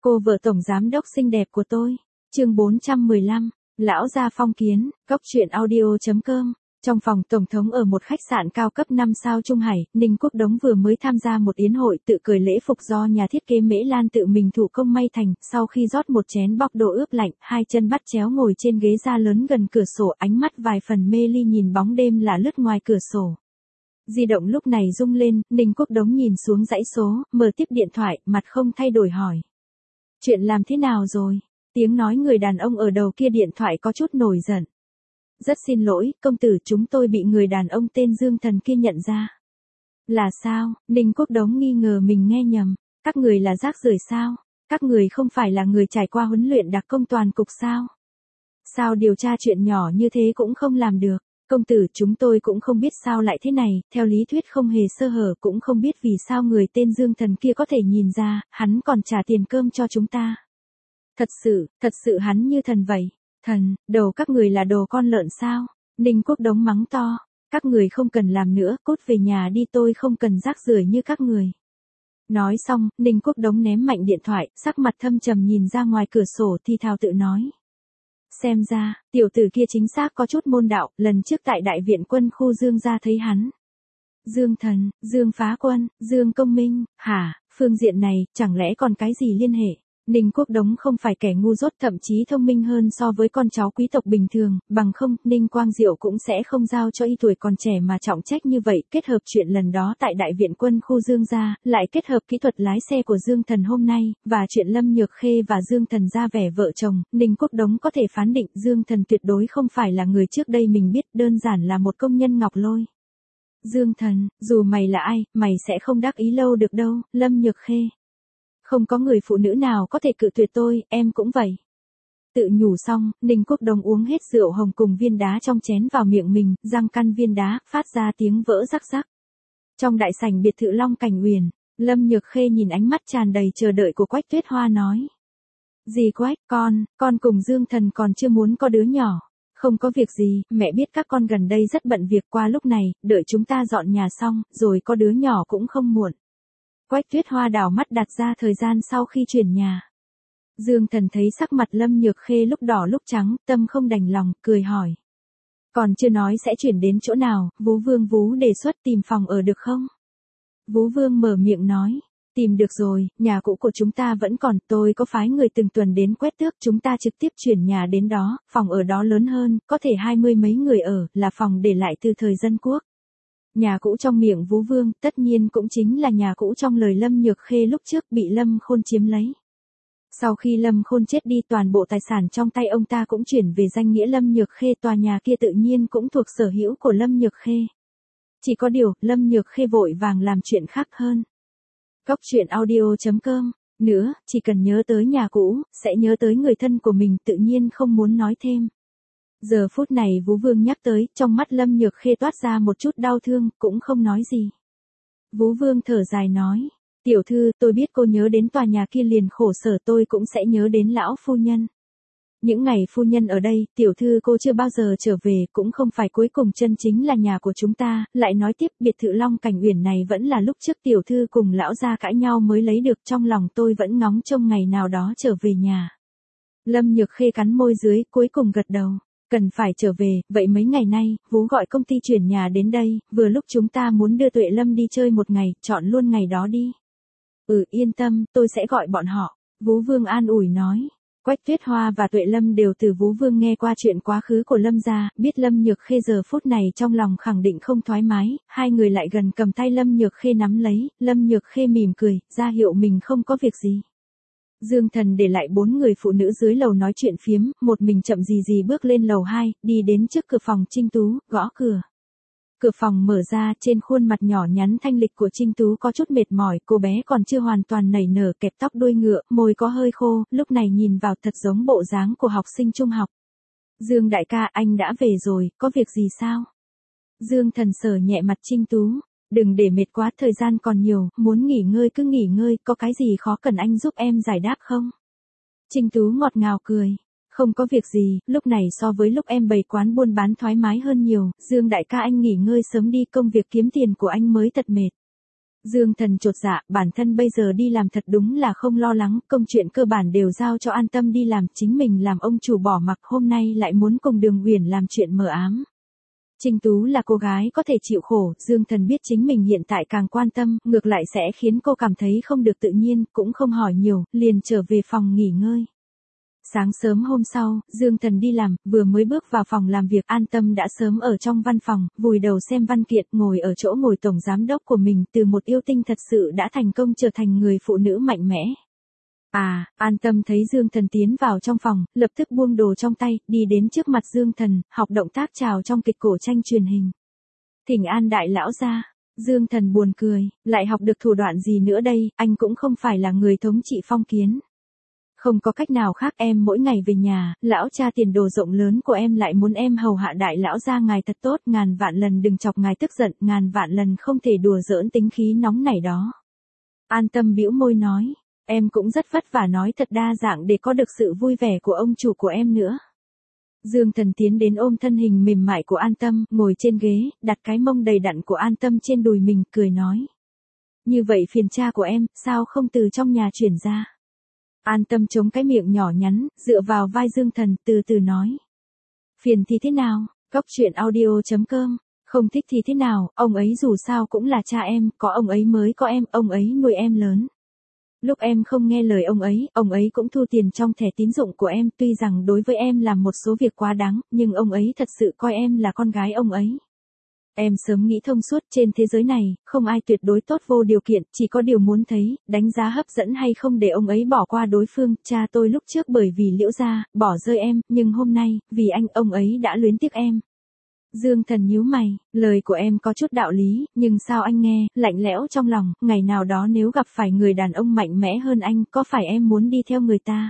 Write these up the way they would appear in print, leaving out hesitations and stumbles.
Cô vợ tổng giám đốc xinh đẹp của tôi. Chương 415, Lão gia phong kiến, Cốc truyện audio.com. Trong phòng tổng thống ở một khách sạn cao cấp 5 sao Trung Hải, Ninh Quốc Đống vừa mới tham gia một yến hội tự cười lễ phục do nhà thiết kế Mễ Lan tự mình thủ công may thành, sau khi rót một chén bóc đồ ướp lạnh, hai chân bắt chéo ngồi trên ghế da lớn gần cửa sổ, ánh mắt vài phần mê ly nhìn bóng đêm lạ lướt ngoài cửa sổ. Di động lúc này rung lên, Ninh Quốc Đống nhìn xuống dãy số, mở tiếp điện thoại, mặt không thay đổi hỏi. Chuyện làm thế nào rồi? Tiếng nói người đàn ông ở đầu kia điện thoại có chút nổi giận. Rất xin lỗi, công tử, chúng tôi bị người đàn ông tên Dương Thần kia nhận ra. Là sao? Ninh Quốc Đống nghi ngờ mình nghe nhầm. Các người là rác rưởi sao? Các người không phải là người trải qua huấn luyện đặc công toàn cục sao? Sao điều tra chuyện nhỏ như thế cũng không làm được? Công tử, chúng tôi cũng không biết sao lại thế này, theo lý thuyết không hề sơ hở, cũng không biết vì sao người tên Dương Thần kia có thể nhìn ra, hắn còn trả tiền cơm cho chúng ta. Thật sự hắn như thần vậy. Thần, đầu các người là đồ con lợn sao? Ninh Quốc Đống mắng to. Các người không cần làm nữa, cút về nhà đi, tôi không cần rác rưởi như các người. Nói xong, Ninh Quốc Đống ném mạnh điện thoại, sắc mặt thâm trầm nhìn ra ngoài cửa sổ thì thào tự nói. Xem ra, tiểu tử kia chính xác có chút môn đạo, lần trước tại đại viện quân khu Dương gia thấy hắn. Dương Thần, Dương Phá Quân, Dương Công Minh, hả, phương diện này, chẳng lẽ còn cái gì liên hệ? Ninh Quốc Đống không phải kẻ ngu dốt, thậm chí thông minh hơn so với con cháu quý tộc bình thường, bằng không, Ninh Quang Diệu cũng sẽ không giao cho y tuổi còn trẻ mà trọng trách như vậy, kết hợp chuyện lần đó tại đại viện quân khu Dương gia, lại kết hợp kỹ thuật lái xe của Dương Thần hôm nay, và chuyện Lâm Nhược Khê và Dương Thần ra vẻ vợ chồng, Ninh Quốc Đống có thể phán định Dương Thần tuyệt đối không phải là người trước đây mình biết, đơn giản là một công nhân ngọc lôi. Dương Thần, dù mày là ai, mày sẽ không đắc ý lâu được đâu, Lâm Nhược Khê. Không có người phụ nữ nào có thể cự tuyệt tôi, em cũng vậy. Tự nhủ xong, Ninh Quốc Đống uống hết rượu hồng cùng viên đá trong chén vào miệng mình, răng căn viên đá, phát ra tiếng vỡ rắc rắc. Trong đại sảnh biệt thự Long Cảnh Uyển, Lâm Nhược Khê nhìn ánh mắt tràn đầy chờ đợi của Quách Tuyết Hoa nói. Dì Quách, con cùng Dương Thần còn chưa muốn có đứa nhỏ. Không có việc gì, mẹ biết các con gần đây rất bận việc, qua lúc này, đợi chúng ta dọn nhà xong, rồi có đứa nhỏ cũng không muộn. Quách Tuyết Hoa đảo mắt đặt ra thời gian sau khi chuyển nhà. Dương Thần thấy sắc mặt Lâm Nhược Khê lúc đỏ lúc trắng, tâm không đành lòng, cười hỏi. Còn chưa nói sẽ chuyển đến chỗ nào, Vú Vương Vú đề xuất tìm phòng ở được không? Vú Vương mở miệng nói. Tìm được rồi, nhà cũ của chúng ta vẫn còn, tôi có phái người từng tuần đến quét tước, chúng ta trực tiếp chuyển nhà đến đó, phòng ở đó lớn hơn, có thể 20 mấy người ở, là phòng để lại từ thời dân quốc. Nhà cũ trong miệng Vú Vương, tất nhiên cũng chính là nhà cũ trong lời Lâm Nhược Khê lúc trước bị Lâm Khôn chiếm lấy. Sau khi Lâm Khôn chết đi, toàn bộ tài sản trong tay ông ta cũng chuyển về danh nghĩa Lâm Nhược Khê, tòa nhà kia tự nhiên cũng thuộc sở hữu của Lâm Nhược Khê. Chỉ có điều, Lâm Nhược Khê vội vàng làm chuyện khác hơn. Cốc truyện audio.com. Nữa, chỉ cần nhớ tới nhà cũ, sẽ nhớ tới người thân của mình, tự nhiên không muốn nói thêm. Giờ phút này Vú Vương nhắc tới, trong mắt Lâm Nhược Khê toát ra một chút đau thương, cũng không nói gì. Vú Vương thở dài nói, tiểu thư, tôi biết cô nhớ đến tòa nhà kia liền khổ sở, tôi cũng sẽ nhớ đến lão phu nhân. Những ngày phu nhân ở đây, tiểu thư cô chưa bao giờ trở về, cũng không phải cuối cùng chân chính là nhà của chúng ta, lại nói tiếp, biệt thự Long Cảnh Uyển này vẫn là lúc trước tiểu thư cùng lão gia cãi nhau mới lấy được, trong lòng tôi vẫn ngóng trông ngày nào đó trở về nhà. Lâm Nhược Khê cắn môi dưới, cuối cùng gật đầu. Cần phải trở về, vậy mấy ngày nay, Vú gọi công ty chuyển nhà đến đây, vừa lúc chúng ta muốn đưa Tuệ Lâm đi chơi một ngày, chọn luôn ngày đó đi. Yên tâm, tôi sẽ gọi bọn họ, Vú Vương an ủi nói. Quách Tuyết Hoa và Tuệ Lâm đều từ Vú Vương nghe qua chuyện quá khứ của Lâm gia, biết Lâm Nhược Khê giờ phút này trong lòng khẳng định không thoải mái, hai người lại gần cầm tay Lâm Nhược Khê nắm lấy, Lâm Nhược Khê mỉm cười, ra hiệu mình không có việc gì. Dương Thần để lại 4 người phụ nữ dưới lầu nói chuyện phiếm, một mình chậm gì bước lên lầu 2, đi đến trước cửa phòng Trinh Tú, gõ cửa. Cửa phòng mở ra, trên khuôn mặt nhỏ nhắn thanh lịch của Trinh Tú có chút mệt mỏi, cô bé còn chưa hoàn toàn nảy nở, kẹp tóc đuôi ngựa, môi có hơi khô, lúc này nhìn vào thật giống bộ dáng của học sinh trung học. Dương đại ca, anh đã về rồi, có việc gì sao? Dương Thần sờ nhẹ mặt Trinh Tú. Đừng để mệt quá, thời gian còn nhiều, muốn nghỉ ngơi cứ nghỉ ngơi, có cái gì khó cần anh giúp em giải đáp không? Trinh Tú ngọt ngào cười. Không có việc gì, lúc này so với lúc em bày quán buôn bán thoải mái hơn nhiều, Dương đại ca anh nghỉ ngơi sớm đi, công việc kiếm tiền của anh mới thật mệt. Dương Thần chột dạ, bản thân bây giờ đi làm thật đúng là không lo lắng, công chuyện cơ bản đều giao cho An Tâm đi làm, chính mình làm ông chủ bỏ mặc, hôm nay lại muốn cùng Đường Uyển làm chuyện mờ ám. Trinh Tú là cô gái có thể chịu khổ, Dương Thần biết chính mình hiện tại càng quan tâm, ngược lại sẽ khiến cô cảm thấy không được tự nhiên, cũng không hỏi nhiều, liền trở về phòng nghỉ ngơi. Sáng sớm hôm sau, Dương Thần đi làm, vừa mới bước vào phòng làm việc, An Tâm đã sớm ở trong văn phòng, vùi đầu xem văn kiện, ngồi ở chỗ ngồi tổng giám đốc của mình, từ một yêu tinh thật sự đã thành công trở thành người phụ nữ mạnh mẽ. An Tâm thấy Dương Thần tiến vào trong phòng, lập tức buông đồ trong tay, đi đến trước mặt Dương Thần, học động tác chào trong kịch cổ tranh truyền hình. Thỉnh an đại lão gia. Dương Thần buồn cười, lại học được thủ đoạn gì nữa đây, anh cũng không phải là người thống trị Phong Kiến. Không có cách nào khác, em mỗi ngày về nhà, lão cha tiền đồ rộng lớn của em lại muốn em hầu hạ đại lão gia ngài thật tốt, ngàn vạn lần đừng chọc ngài tức giận, ngàn vạn lần không thể đùa giỡn tính khí nóng nảy đó. An Tâm bĩu môi nói, em cũng rất vất vả nói thật đa dạng để có được sự vui vẻ của ông chủ của em nữa. Dương Thần tiến đến ôm thân hình mềm mại của An Tâm, ngồi trên ghế, đặt cái mông đầy đặn của An Tâm trên đùi mình, cười nói. Như vậy phiền cha của em, sao không từ trong nhà chuyển ra? An Tâm chống cái miệng nhỏ nhắn, dựa vào vai Dương Thần, từ từ nói. Phiền thì thế nào, Cóc truyện audio.com, không thích thì thế nào, ông ấy dù sao cũng là cha em, có ông ấy mới có em, ông ấy nuôi em lớn. Lúc em không nghe lời ông ấy cũng thu tiền trong thẻ tín dụng của em, tuy rằng đối với em làm một số việc quá đáng, nhưng ông ấy thật sự coi em là con gái ông ấy. Em sớm nghĩ thông suốt, trên thế giới này, không ai tuyệt đối tốt vô điều kiện, chỉ có điều muốn thấy, đánh giá hấp dẫn hay không để ông ấy bỏ qua đối phương. Cha tôi lúc trước bởi vì Liễu gia, bỏ rơi em, nhưng hôm nay, vì anh, ông ấy đã luyến tiếc em. Dương Thần nhíu mày, lời của em có chút đạo lý, nhưng sao anh nghe, lạnh lẽo trong lòng, ngày nào đó nếu gặp phải người đàn ông mạnh mẽ hơn anh, có phải em muốn đi theo người ta?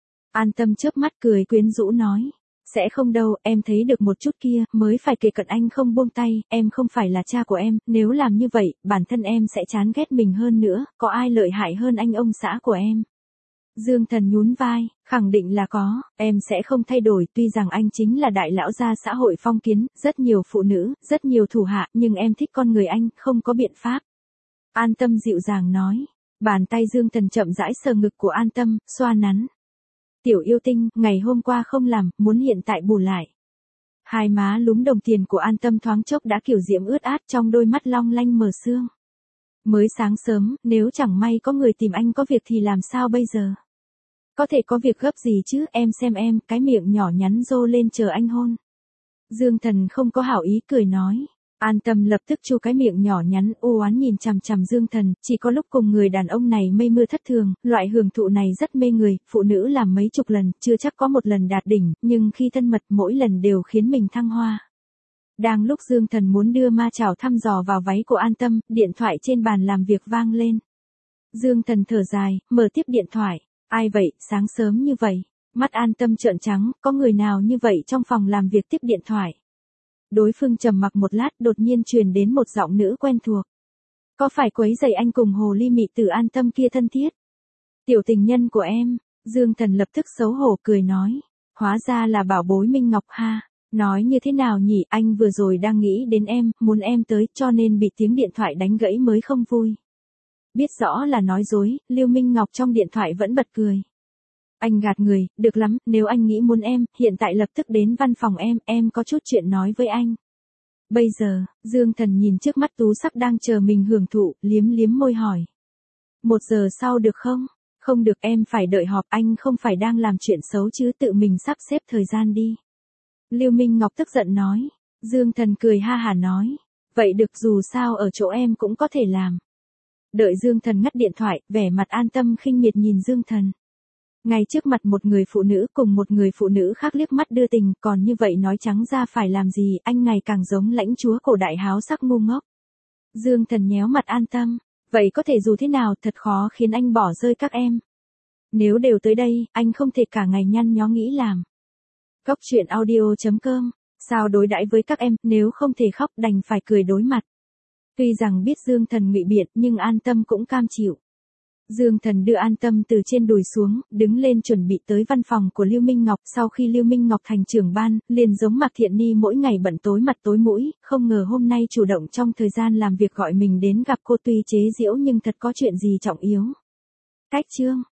An Tâm chớp mắt cười quyến rũ nói. Sẽ không đâu, em thấy được một chút kia, mới phải kề cận anh không buông tay, em không phải là cha của em, nếu làm như vậy, bản thân em sẽ chán ghét mình hơn nữa, có ai lợi hại hơn anh ông xã của em? Dương Thần nhún vai, khẳng định là có, em sẽ không thay đổi, tuy rằng anh chính là đại lão gia xã hội phong kiến, rất nhiều phụ nữ, rất nhiều thủ hạ, nhưng em thích con người anh, không có biện pháp. An Tâm dịu dàng nói, bàn tay Dương Thần chậm rãi sờ ngực của An Tâm, xoa nắn. Tiểu yêu tinh, ngày hôm qua không làm, muốn hiện tại bù lại. Hai má lúm đồng tiền của An Tâm thoáng chốc đã kiểu diễm ướt át, trong đôi mắt long lanh mờ sương. Mới sáng sớm, nếu chẳng may có người tìm anh có việc thì làm sao bây giờ? Có thể có việc gấp gì chứ, em xem em, cái miệng nhỏ nhắn rô lên chờ anh hôn. Dương Thần không có hảo ý cười nói. An Tâm lập tức chu cái miệng nhỏ nhắn u oán nhìn chằm chằm Dương Thần, chỉ có lúc cùng người đàn ông này mây mưa thất thường, loại hưởng thụ này rất mê người, phụ nữ làm mấy chục lần, chưa chắc có một lần đạt đỉnh, nhưng khi thân mật mỗi lần đều khiến mình thăng hoa. Đang lúc Dương Thần muốn đưa ma chảo thăm dò vào váy của An Tâm, điện thoại trên bàn làm việc vang lên. Dương Thần thở dài, mở tiếp điện thoại. Ai vậy, sáng sớm như vậy? Mắt An Tâm trợn trắng, có người nào như vậy trong phòng làm việc tiếp điện thoại? Đối phương trầm mặc một lát, đột nhiên truyền đến một giọng nữ quen thuộc. Có phải quấy rầy anh cùng hồ ly mị tử An Tâm kia thân thiết? Tiểu tình nhân của em, Dương Thần lập tức xấu hổ cười nói. Hóa ra là bảo bối Minh Ngọc ha. Nói như thế nào nhỉ, anh vừa rồi đang nghĩ đến em, muốn em tới, cho nên bị tiếng điện thoại đánh gãy mới không vui. Biết rõ là nói dối, Lưu Minh Ngọc trong điện thoại vẫn bật cười. Anh gạt người, được lắm, nếu anh nghĩ muốn em, hiện tại lập tức đến văn phòng em có chút chuyện nói với anh. Bây giờ, Dương Thần nhìn trước mắt tú sắc đang chờ mình hưởng thụ, liếm liếm môi hỏi. 1 giờ sau được không? Không được, em phải đợi họp, anh không phải đang làm chuyện xấu chứ, tự mình sắp xếp thời gian đi. Lưu Minh Ngọc tức giận nói. Dương Thần cười ha hả nói. Vậy được, dù sao ở chỗ em cũng có thể làm. Đợi Dương Thần ngắt điện thoại, vẻ mặt An Tâm khinh miệt nhìn Dương Thần. Ngay trước mặt một người phụ nữ cùng một người phụ nữ khác liếc mắt đưa tình, còn như vậy nói trắng ra phải làm gì, anh ngày càng giống lãnh chúa cổ đại háo sắc ngu ngốc. Dương Thần nhéo mặt An Tâm, vậy có thể dù thế nào, thật khó khiến anh bỏ rơi các em. Nếu đều tới đây, anh không thể cả ngày nhăn nhó nghĩ làm. Cóc truyện audio.com, sao đối đãi với các em, nếu không thể khóc đành phải cười đối mặt. Tuy rằng biết Dương Thần ngụy biện nhưng An Tâm cũng cam chịu. Dương Thần đưa An Tâm từ trên đùi xuống, đứng lên chuẩn bị tới văn phòng của Lưu Minh Ngọc. Sau khi Lưu Minh Ngọc thành trưởng ban, liền giống Mạc Thiện Ni mỗi ngày bận tối mặt tối mũi, không ngờ hôm nay chủ động trong thời gian làm việc gọi mình đến gặp cô, tuy chế giễu nhưng thật có chuyện gì trọng yếu. Cách chương